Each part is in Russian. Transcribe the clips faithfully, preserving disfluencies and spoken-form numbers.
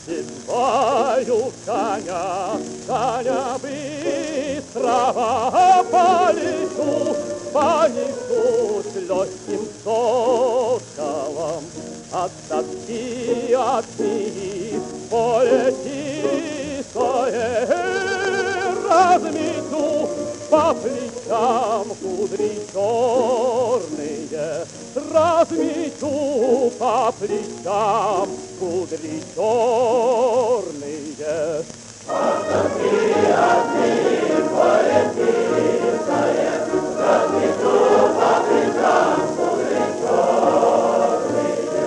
Седлаю коня, коня быстрого полечу, понесусь легким соколом от тоски, от змеи, поле тихое размету, по плечам кудри черные, размету по плечам кудри черные. От тоски, от змеи, поле тихое, размету по плечам кудри черные.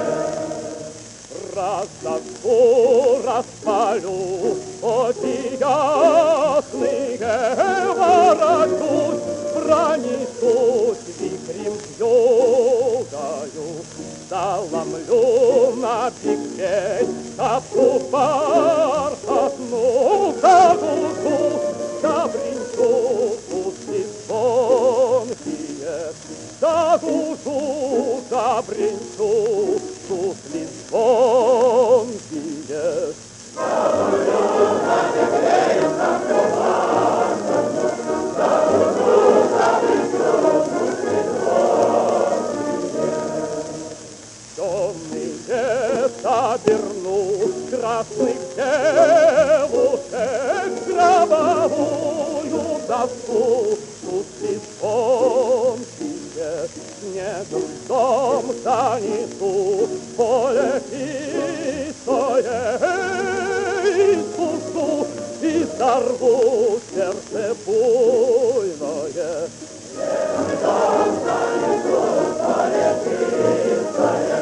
Раздавку распалю, очи ясные, ворочусь, пронесусь вихрем вьюгою, заломлю на бекрень шапку бархатную, задушу, забринчу куски звонкие, задушу, забринчу куски звонкие. Заломлю на бекрень шапку бархатную, задушу, забринчу куски звонкие. Темный лес оберну красных девушек, гробовую доску, куски звонкие, снегом дом занесу, поле чистое искусу, и сорву сердце буйное. Снегом дом занесу, поле чистое,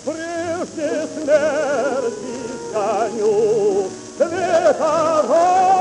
прежде смерти коню света